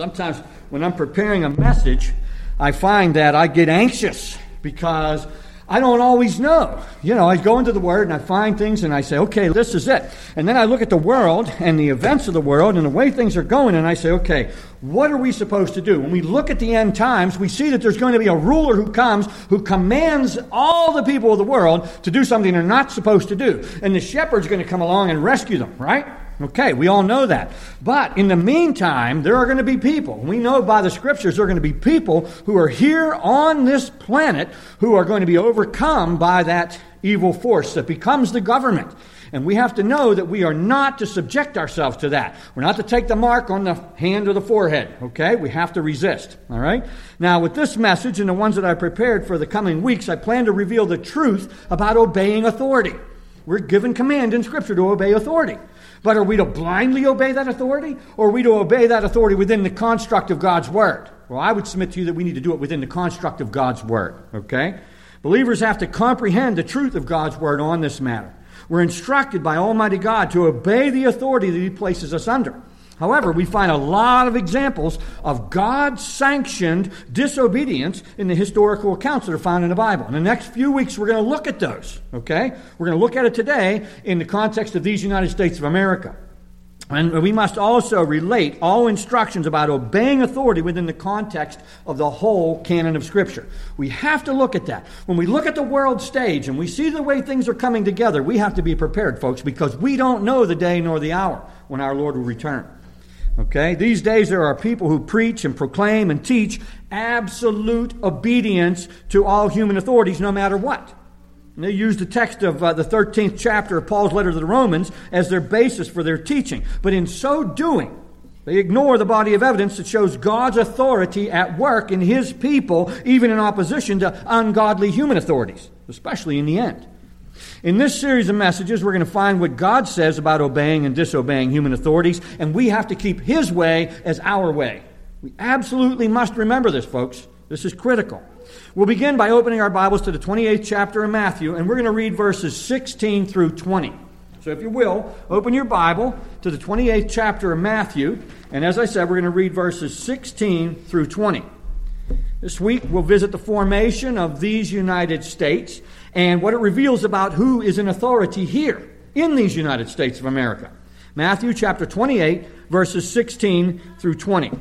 Sometimes when I'm preparing a message, I find that I get anxious because I don't always know. I go into the Word and I find things and I say, okay, this is it. And then I look at the world and the events of the world and the way things are going and I say, okay, what are we supposed to do? When we look at the end times, we see that there's going to be a ruler who comes, who commands all the people of the world to do something they're not supposed to do. And the shepherd's going to come along and rescue them, right? Okay, we all know that. But in the meantime, there are going to be people. We know by the Scriptures there are going to be people who are here on this planet who are going to be overcome by that evil force that becomes the government. And we have to know that we are not to subject ourselves to that. We're not to take the mark on the hand or the forehead, okay? We have to resist, all right? Now, with this message and the ones that I prepared for the coming weeks, I plan to reveal the truth about obeying authority. We're given command in Scripture to obey authority. But are we to blindly obey that authority? Or are we to obey that authority within the construct of God's Word? Well, I would submit to you that we need to do it within the construct of God's Word, okay? Believers have to comprehend the truth of God's Word on this matter. We're instructed by Almighty God to obey the authority that He places us under. However, we find a lot of examples of God-sanctioned disobedience in the historical accounts that are found in the Bible. In the next few weeks, we're going to look at those, okay? We're going to look at it today in the context of these United States of America. And we must also relate all instructions about obeying authority within the context of the whole canon of Scripture. We have to look at that. When we look at the world stage and we see the way things are coming together, we have to be prepared, folks, because we don't know the day nor the hour when our Lord will return. Okay? These days there are people who preach and proclaim and teach absolute obedience to all human authorities no matter what. And they use the text of the 13th chapter of Paul's letter to the Romans as their basis for their teaching. But in so doing, they ignore the body of evidence that shows God's authority at work in His people, even in opposition to ungodly human authorities, especially in the end. In this series of messages, we're going to find what God says about obeying and disobeying human authorities, and we have to keep His way as our way. We absolutely must remember this, folks. This is critical. We'll begin by opening our Bibles to the 28th chapter of Matthew, and we're going to read verses 16 through 20. So if you will, open your Bible to the 28th chapter of Matthew, and as I said, we're going to read verses 16 through 20. This week, we'll visit the formation of these United States and what it reveals about who is in authority here in these United States of America. Matthew chapter 28, verses 16 through 20.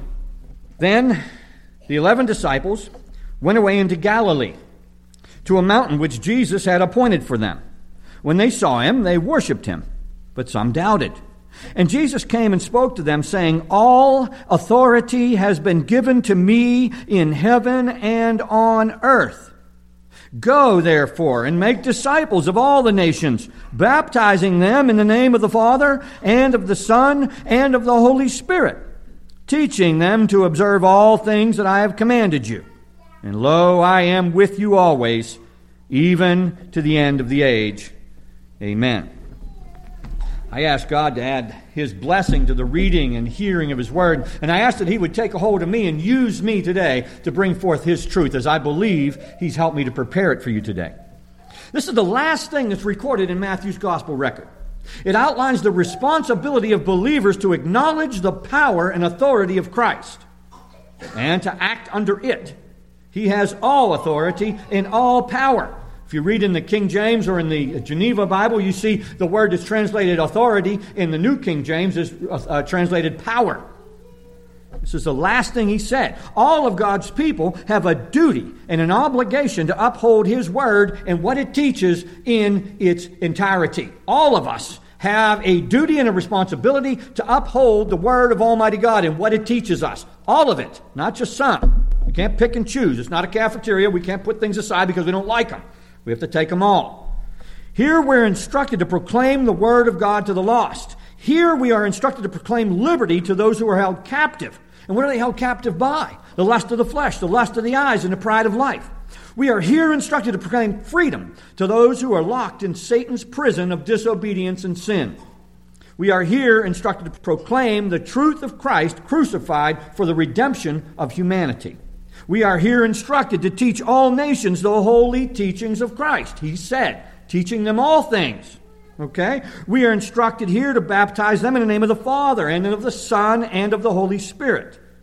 Then the 11 disciples went away into Galilee, to a mountain which Jesus had appointed for them. When they saw Him, they worshipped Him, but some doubted. And Jesus came and spoke to them, saying, "All authority has been given to me in heaven and on earth. Go, therefore, and make disciples of all the nations, baptizing them in the name of the Father, and of the Son, and of the Holy Spirit, teaching them to observe all things that I have commanded you. And lo, I am with you always, even to the end of the age. Amen." I ask God to add His blessing to the reading and hearing of His Word, and I ask that He would take a hold of me and use me today to bring forth His truth, as I believe He's helped me to prepare it for you today. This is the last thing that's recorded in Matthew's Gospel record. It outlines the responsibility of believers to acknowledge the power and authority of Christ and to act under it. He has all authority and all power. If you read in the King James or in the Geneva Bible, you see the word that's translated authority in the New King James is translated power. This is the last thing He said. All of God's people have a duty and an obligation to uphold His Word and what it teaches in its entirety. All of us have a duty and a responsibility to uphold the Word of Almighty God and what it teaches us. All of it, not just some. We can't pick and choose. It's not a cafeteria. We can't put things aside because we don't like them. We have to take them all. Here we're instructed to proclaim the Word of God to the lost. Here we are instructed to proclaim liberty to those who are held captive. And what are they held captive by? The lust of the flesh, the lust of the eyes, and the pride of life. We are here instructed to proclaim freedom to those who are locked in Satan's prison of disobedience and sin. We are here instructed to proclaim the truth of Christ crucified for the redemption of humanity. We are here instructed to teach all nations the holy teachings of Christ. He said, teaching them all things. Okay? We are instructed here to baptize them in the name of the Father and of the Son and of the Holy Spirit.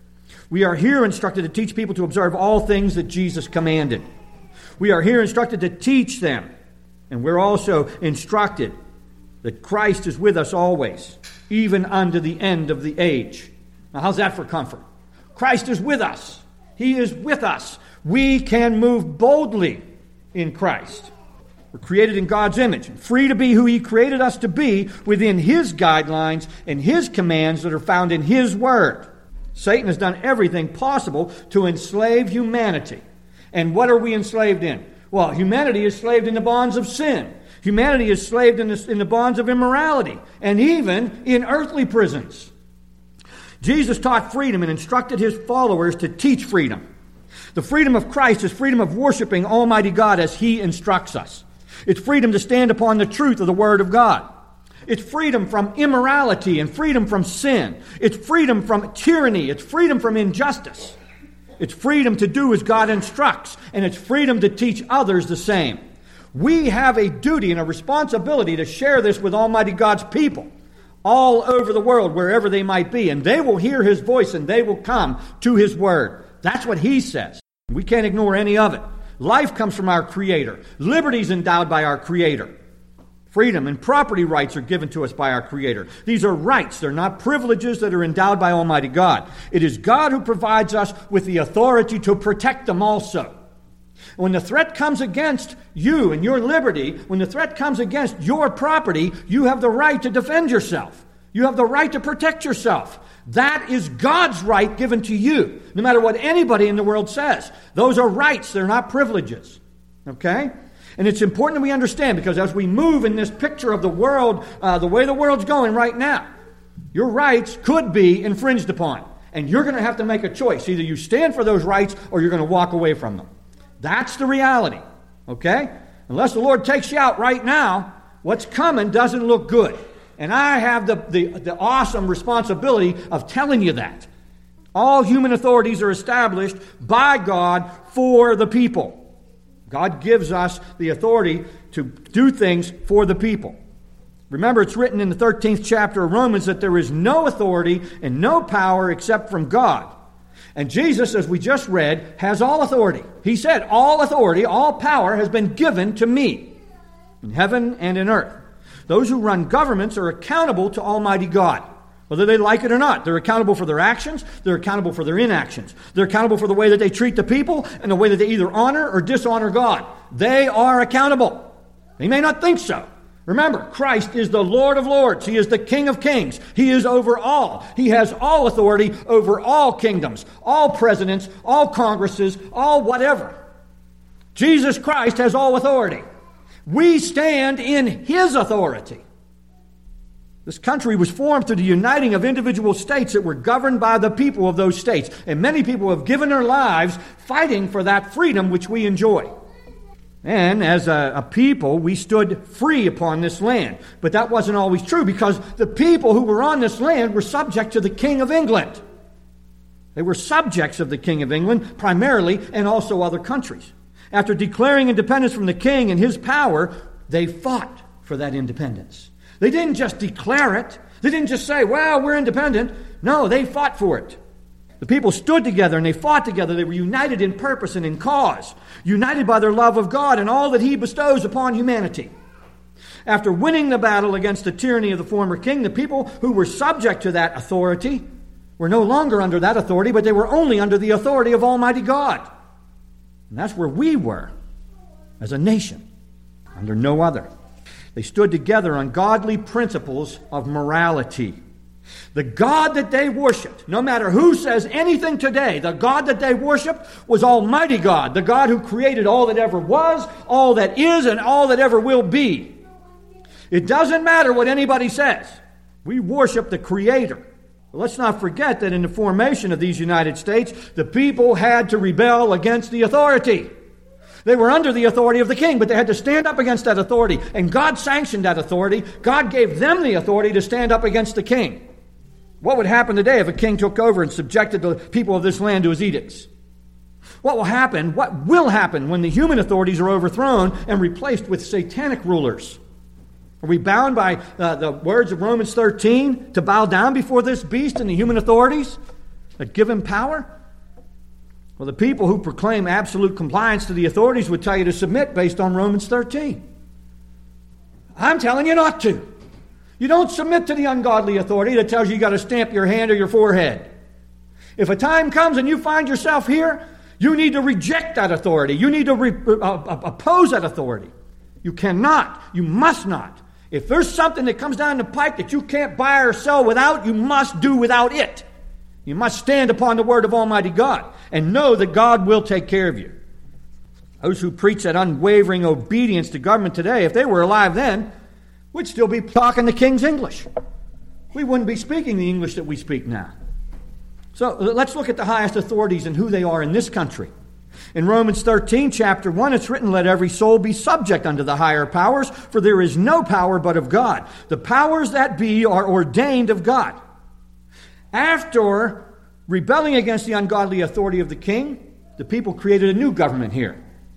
We are here instructed to teach people to observe all things that Jesus commanded. We are here instructed to teach them. And we're also instructed that Christ is with us always, even unto the end of the age. Now, how's that for comfort? Christ is with us. He is with us. We can move boldly in Christ. We're created in God's image, free to be who He created us to be within His guidelines and His commands that are found in His Word. Satan has done everything possible to enslave humanity. And what are we enslaved in? Well, humanity is enslaved in the bonds of sin. Humanity is enslaved in the bonds of immorality, and even in earthly prisons. Jesus taught freedom and instructed His followers to teach freedom. The freedom of Christ is freedom of worshiping Almighty God as He instructs us. It's freedom to stand upon the truth of the Word of God. It's freedom from immorality and freedom from sin. It's freedom from tyranny. It's freedom from injustice. It's freedom to do as God instructs, and it's freedom to teach others the same. We have a duty and a responsibility to share this with Almighty God's people all over the world, wherever they might be, and they will hear His voice and they will come to His Word. That's what He says. We can't ignore any of it. Life comes from our Creator. Liberty is endowed by our Creator. Freedom and property rights are given to us by our Creator. These are rights. They're not privileges that are endowed by Almighty God. It is God who provides us with the authority to protect them also. When the threat comes against you and your liberty, when the threat comes against your property, you have the right to defend yourself. You have the right to protect yourself. That is God's right given to you, no matter what anybody in the world says. Those are rights. They're not privileges. Okay? And it's important that we understand, because as we move in this picture of the world, the way the world's going right now, your rights could be infringed upon. And you're going to have to make a choice. Either you stand for those rights or you're going to walk away from them. That's the reality. Okay? Unless the Lord takes you out right now, what's coming doesn't look good. And I have the awesome responsibility of telling you that. All human authorities are established by God for the people. God gives us the authority to do things for the people. Remember, it's written in the 13th chapter of Romans that there is no authority and no power except from God. And Jesus, as we just read, has all authority. He said, all authority, all power has been given to me in heaven and in earth. Those who run governments are accountable to Almighty God, whether they like it or not. They're accountable for their actions. They're accountable for their inactions. They're accountable for the way that they treat the people and the way that they either honor or dishonor God. They are accountable. They may not think so. Remember, Christ is the Lord of lords. He is the King of kings. He is over all. He has all authority over all kingdoms, all presidents, all congresses, all whatever. Jesus Christ has all authority. We stand in His authority. This country was formed through the uniting of individual states that were governed by the people of those states. And many people have given their lives fighting for that freedom which we enjoy. And as a people, we stood free upon this land. But that wasn't always true, because the people who were on this land were subject to the King of England. They were subjects of the King of England primarily, and also other countries. After declaring independence from the king and his power, they fought for that independence. They didn't just declare it. They didn't just say, well, we're independent. No, they fought for it. The people stood together and they fought together. They were united in purpose and in cause, united by their love of God and all that He bestows upon humanity. After winning the battle against the tyranny of the former king, the people who were subject to that authority were no longer under that authority, but they were only under the authority of Almighty God. And that's where we were as a nation, under no other. They stood together on godly principles of morality. The God that they worshipped, no matter who says anything today, the God that they worshipped was Almighty God, the God who created all that ever was, all that is, and all that ever will be. It doesn't matter what anybody says. We worship the Creator. But let's not forget that in the formation of these United States, the people had to rebel against the authority. They were under the authority of the king, but they had to stand up against that authority. And God sanctioned that authority. God gave them the authority to stand up against the king. What would happen today if a king took over and subjected the people of this land to his edicts? What will happen when the human authorities are overthrown and replaced with satanic rulers? Are we bound by the words of Romans 13 to bow down before this beast and the human authorities? that give him power? Well, the people who proclaim absolute compliance to the authorities would tell you to submit based on Romans 13. I'm telling you not to. You don't submit to the ungodly authority that tells you got to stamp your hand or your forehead. If a time comes and you find yourself here, you need to reject that authority. You need to oppose that authority. You cannot. You must not. If there's something that comes down the pike that you can't buy or sell without, you must do without it. You must stand upon the word of Almighty God and know that God will take care of you. Those who preach that unwavering obedience to government today, if they were alive then, would still be talking the King's English. We wouldn't be speaking the English that we speak now. So let's look at the highest authorities and who they are in this country. In Romans 13, chapter 1, it's written, "Let every soul be subject unto the higher powers, for there is no power but of God. The powers that be are ordained of God." After rebelling against the ungodly authority of the king, the people created a new government here.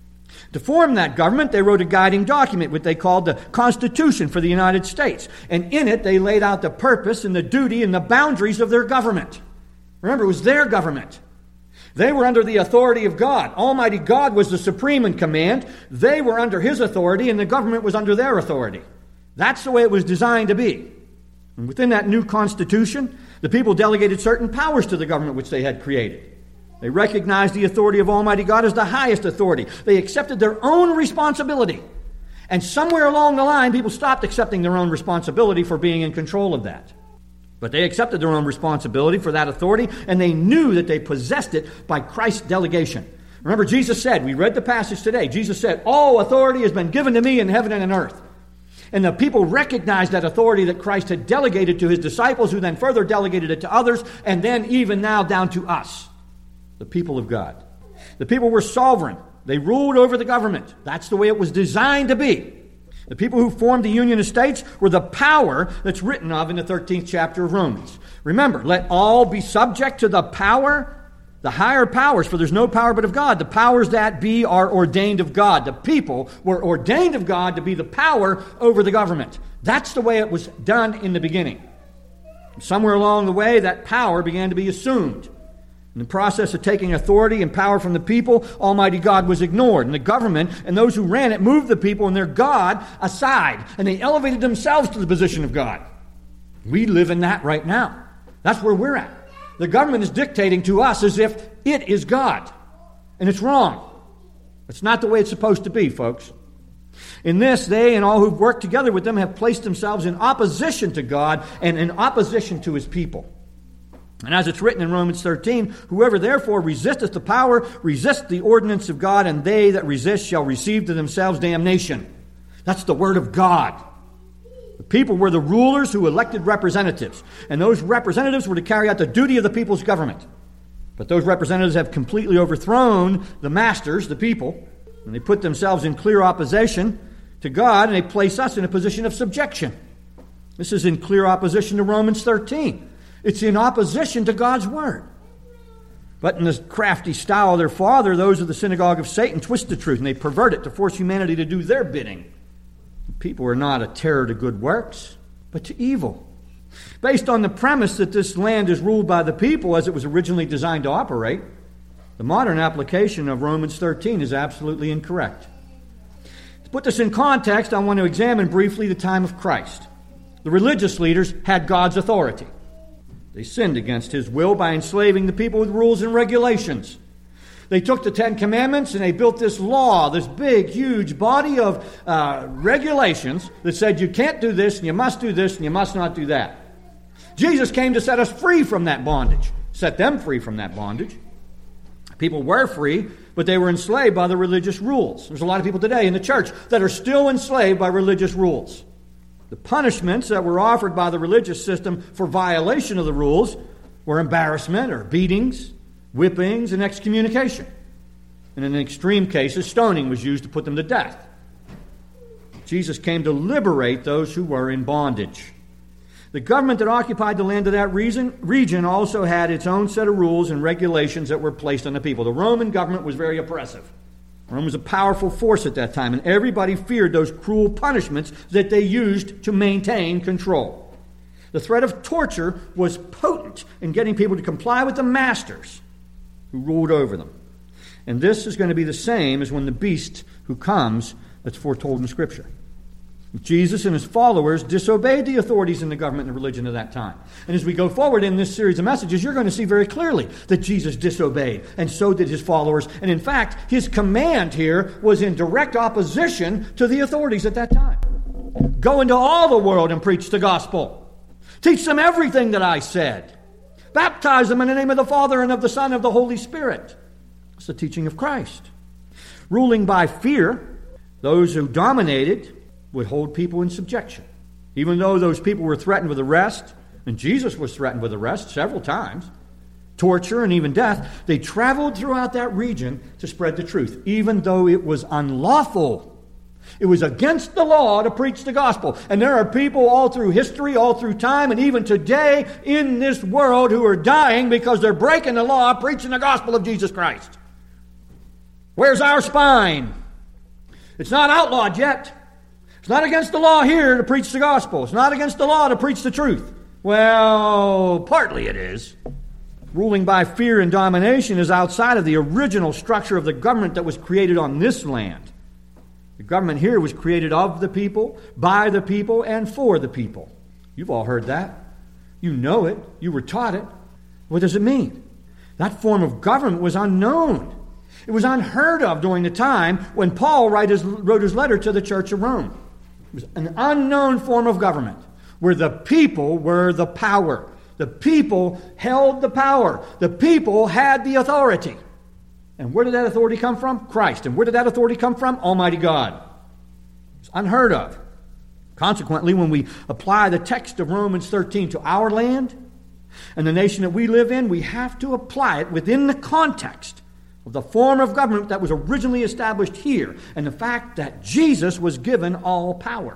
To form that government, they wrote a guiding document, which they called the Constitution for the United States. And in it, they laid out the purpose and the duty and the boundaries of their government. Remember, it was their government. They were under the authority of God. Almighty God was the supreme in command. They were under his authority, and the government was under their authority. That's the way it was designed to be. And within that new Constitution, the people delegated certain powers to the government which they had created. They recognized the authority of Almighty God as the highest authority. They accepted their own responsibility. And somewhere along the line, people stopped accepting their own responsibility for being in control of that. But they accepted their own responsibility for that authority, and they knew that they possessed it by Christ's delegation. Remember, Jesus said, we read the passage today, Jesus said, "All authority has been given to me in heaven and on earth." And the people recognized that authority that Christ had delegated to his disciples, who then further delegated it to others, and then even now down to us, the people of God. The people were sovereign. They ruled over the government. That's the way it was designed to be. The people who formed the Union of States were the power that's written of in the 13th chapter of Romans. Remember, let all be subject to the power, the higher powers, for there's no power but of God. The powers that be are ordained of God. The people were ordained of God to be the power over the government. That's the way it was done in the beginning. Somewhere along the way, that power began to be assumed. In the process of taking authority and power from the people, Almighty God was ignored. And the government and those who ran it moved the people and their God aside. And they elevated themselves to the position of God. We live in that right now. That's where we're at. The government is dictating to us as if it is God. And it's wrong. It's not the way it's supposed to be, folks. In this, they and all who've worked together with them have placed themselves in opposition to God and in opposition to his people. And as it's written in Romans 13, "Whoever therefore resisteth the power, resist the ordinance of God, and they that resist shall receive to themselves damnation." That's the word of God. The people were the rulers who elected representatives, and those representatives were to carry out the duty of the people's government. But those representatives have completely overthrown the masters, the people, and they put themselves in clear opposition to God, and they place us in a position of subjection. This is in clear opposition to Romans 13. It's in opposition to God's word. But in the crafty style of their father, those of the synagogue of Satan twist the truth, and they pervert it to force humanity to do their bidding. People are not a terror to good works, but to evil. Based on the premise that this land is ruled by the people as it was originally designed to operate, the modern application of Romans 13 is absolutely incorrect. To put this in context, I want to examine briefly the time of Christ. The religious leaders had God's authority. They sinned against his will by enslaving the people with rules and regulations. They took the Ten Commandments and they built this law, this big, huge body of regulations that said you can't do this and you must do this and you must not do that. Jesus came to set us free from that bondage, set them free from that bondage. People were free, but they were enslaved by the religious rules. There's a lot of people today in the church that are still enslaved by religious rules. The punishments that were offered by the religious system for violation of the rules were embarrassment or beatings, whippings, and excommunication. And in extreme cases, stoning was used to put them to death. Jesus came to liberate those who were in bondage. The government that occupied the land of that region also had its own set of rules and regulations that were placed on the people. The Roman government was very oppressive. Rome was a powerful force at that time, and everybody feared those cruel punishments that they used to maintain control. The threat of torture was potent in getting people to comply with the masters who ruled over them. And this is going to be the same as when the beast who comes that's foretold in Scripture. Jesus and his followers disobeyed the authorities in the government and religion of that time. And as we go forward in this series of messages, you're going to see very clearly that Jesus disobeyed, and so did his followers. And in fact, his command here was in direct opposition to the authorities at that time. Go into all the world and preach the gospel. Teach them everything that I said. Baptize them in the name of the Father and of the Son and of the Holy Spirit. It's the teaching of Christ. Ruling by fear, those who dominated would hold people in subjection. Even though those people were threatened with arrest, and Jesus was threatened with arrest several times, torture and even death, they traveled throughout that region to spread the truth, even though it was unlawful. It was against the law to preach the gospel. And there are people all through history, all through time, and even today in this world who are dying because they're breaking the law, preaching the gospel of Jesus Christ. Where's our spine? It's not outlawed yet. It's not against the law here to preach the gospel. It's not against the law to preach the truth. Well, partly it is. Ruling by fear and domination is outside of the original structure of the government that was created on this land. The government here was created of the people, by the people, and for the people. You've all heard that. You know it. You were taught it. What does it mean? That form of government was unknown. It was unheard of during the time when Paul wrote his letter to the church of Rome. It was an unknown form of government where the people were the power. The people held the power. The people had the authority. And where did that authority come from? Christ. And where did that authority come from? Almighty God. It's unheard of. Consequently, when we apply the text of Romans 13 to our land and the nation that we live in, we have to apply it within the context of the form of government that was originally established here, and the fact that Jesus was given all power.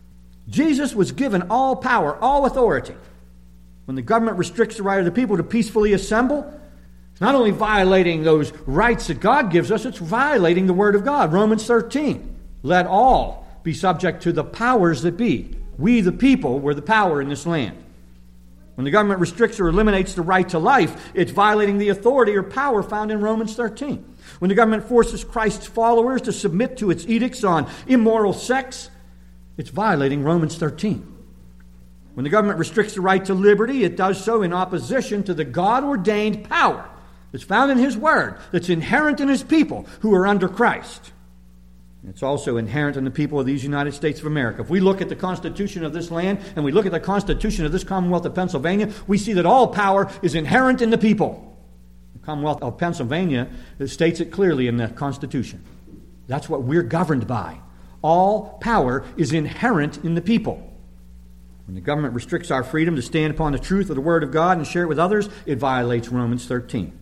Jesus was given all power, all authority. When the government restricts the right of the people to peacefully assemble, it's not only violating those rights that God gives us, it's violating the Word of God. Romans 13, let all be subject to the powers that be. We, the people, were the power in this land. When the government restricts or eliminates the right to life, it's violating the authority or power found in Romans 13. When the government forces Christ's followers to submit to its edicts on immoral sex, it's violating Romans 13. When the government restricts the right to liberty, it does so in opposition to the God-ordained power that's found in His Word, that's inherent in His people who are under Christ. It's also inherent in the people of these United States of America. If we look at the Constitution of this land and we look at the Constitution of this Commonwealth of Pennsylvania, we see that all power is inherent in the people. The Commonwealth of Pennsylvania states it clearly in the Constitution. That's what we're governed by. All power is inherent in the people. When the government restricts our freedom to stand upon the truth of the Word of God and share it with others, it violates Romans 13.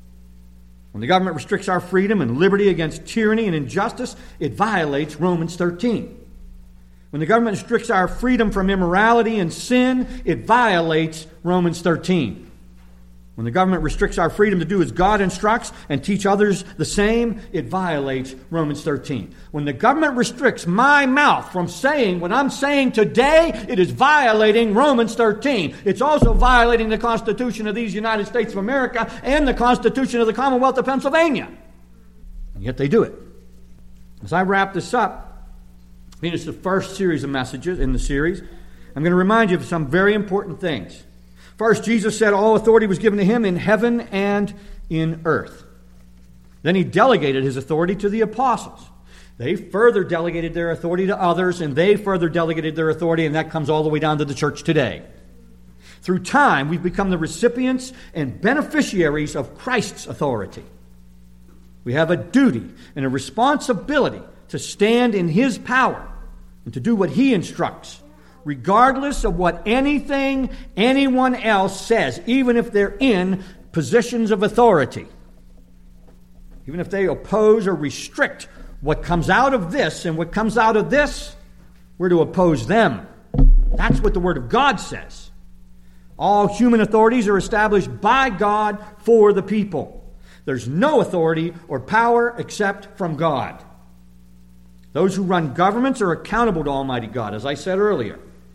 When the government restricts our freedom and liberty against tyranny and injustice, it violates Romans 13. When the government restricts our freedom from immorality and sin, it violates Romans 13. When the government restricts our freedom to do as God instructs and teach others the same, it violates Romans 13. When the government restricts my mouth from saying what I'm saying today, it is violating Romans 13. It's also violating the Constitution of these United States of America and the Constitution of the Commonwealth of Pennsylvania. And yet they do it. As I wrap this up, I mean, it's the first series of messages in the series. I'm going to remind you of some very important things. First, Jesus said all authority was given to Him in heaven and in earth. Then He delegated His authority to the apostles. They further delegated their authority to others, and they further delegated their authority, and that comes all the way down to the church today. Through time, we've become the recipients and beneficiaries of Christ's authority. We have a duty and a responsibility to stand in His power and to do what He instructs, regardless of what anything anyone else says, even if they're in positions of authority. Even if they oppose or restrict what comes out of this and what comes out of this, we're to oppose them. That's what the Word of God says. All human authorities are established by God for the people. There's no authority or power except from God. Those who run governments are accountable to Almighty God, as I said earlier.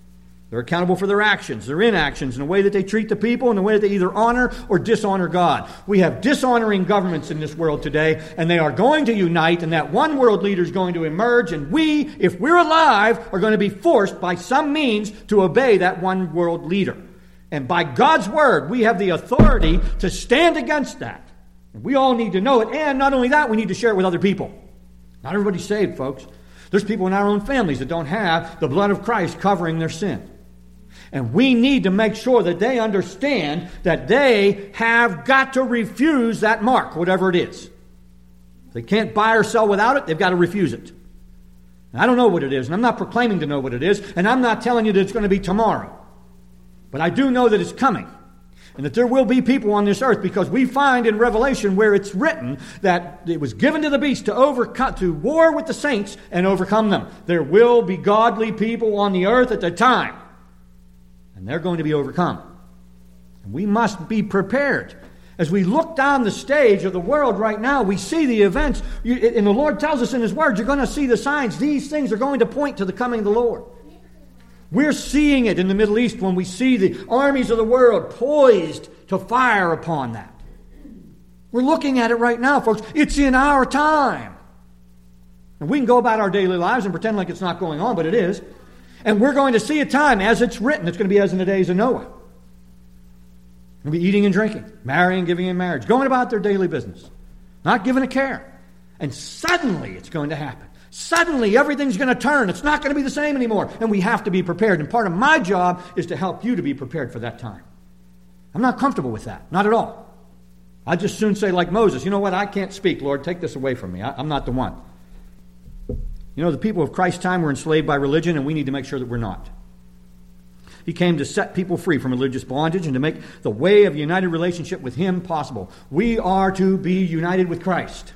They're accountable for their actions, their inactions, and the way that they treat the people, and the way that they either honor or dishonor God. We have dishonoring governments in this world today, and they are going to unite, and that one world leader is going to emerge, and we, if we're alive, are going to be forced by some means to obey that one world leader. And by God's word, we have the authority to stand against that. And we all need to know it, and not only that, we need to share it with other people. Not everybody's saved, folks. There's people in our own families that don't have the blood of Christ covering their sin. And we need to make sure that they understand that they have got to refuse that mark, whatever it is. If they can't buy or sell without it, they've got to refuse it. And I don't know what it is, and I'm not proclaiming to know what it is, and I'm not telling you that it's going to be tomorrow. But I do know that it's coming, and that there will be people on this earth, because we find in Revelation where it's written that it was given to the beast to war with the saints and overcome them. There will be godly people on the earth at the time. And they're going to be overcome. And we must be prepared. As we look down the stage of the world right now, we see the events. And the Lord tells us in His Word, you're going to see the signs. These things are going to point to the coming of the Lord. We're seeing it in the Middle East when we see the armies of the world poised to fire upon that. We're looking at it right now, folks. It's in our time. And we can go about our daily lives and pretend like it's not going on, but it is. And we're going to see a time, as it's written, it's going to be as in the days of Noah. They'll be eating and drinking, marrying, giving in marriage, going about their daily business, not giving a care. And suddenly it's going to happen. Suddenly everything's going to turn. It's not going to be the same anymore. And we have to be prepared. And part of my job is to help you to be prepared for that time. I'm not comfortable with that. Not at all. I'd just soon say like Moses, you know what, I can't speak, Lord, take this away from me. I'm not the one. You know, the people of Christ's time were enslaved by religion, and we need to make sure that we're not. He came to set people free from religious bondage and to make the way of a united relationship with Him possible. We are to be united with Christ.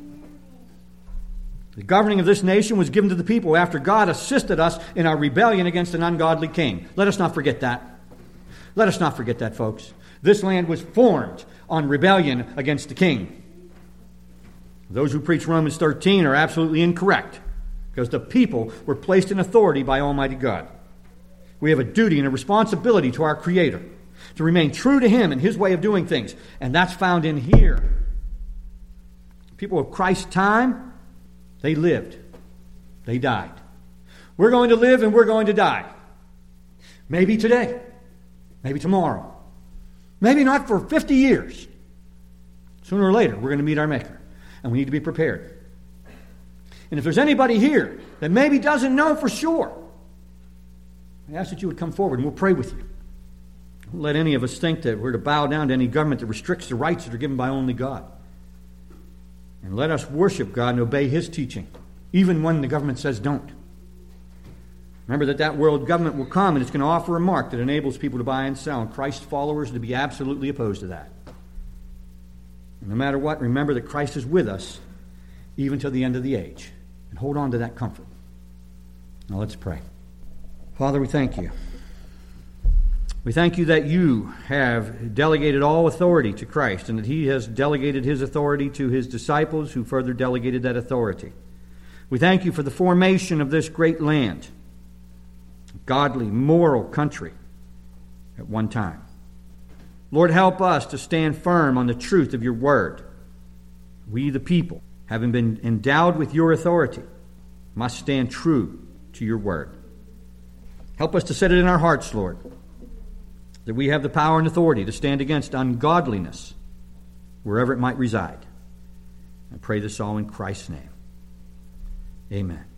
The governing of this nation was given to the people after God assisted us in our rebellion against an ungodly king. Let us not forget that. Let us not forget that, folks. This land was formed on rebellion against the king. Those who preach Romans 13 are absolutely incorrect, because the people were placed in authority by Almighty God. We have a duty and a responsibility to our Creator to remain true to Him and His way of doing things. And that's found in here. People of Christ's time, they lived. They died. We're going to live and we're going to die. Maybe today. Maybe tomorrow. Maybe not for 50 years. Sooner or later, we're going to meet our Maker. And we need to be prepared. And if there's anybody here that maybe doesn't know for sure, I ask that you would come forward and we'll pray with you. Don't let any of us think that we're to bow down to any government that restricts the rights that are given by only God. And let us worship God and obey His teaching, even when the government says don't. Remember that world government will come and it's going to offer a mark that enables people to buy and sell, and Christ's followers are to be absolutely opposed to that. And no matter what, remember that Christ is with us even till the end of the age. And hold on to that comfort. Now let's pray. Father, we thank you. We thank you that you have delegated all authority to Christ, and that He has delegated His authority to His disciples, who further delegated that authority. We thank you for the formation of this great land, a godly, moral country at one time. Lord, help us to stand firm on the truth of your word. We, the people, having been endowed with your authority, must stand true to your word. Help us to set it in our hearts, Lord, that we have the power and authority to stand against ungodliness wherever it might reside. I pray this all in Christ's name. Amen.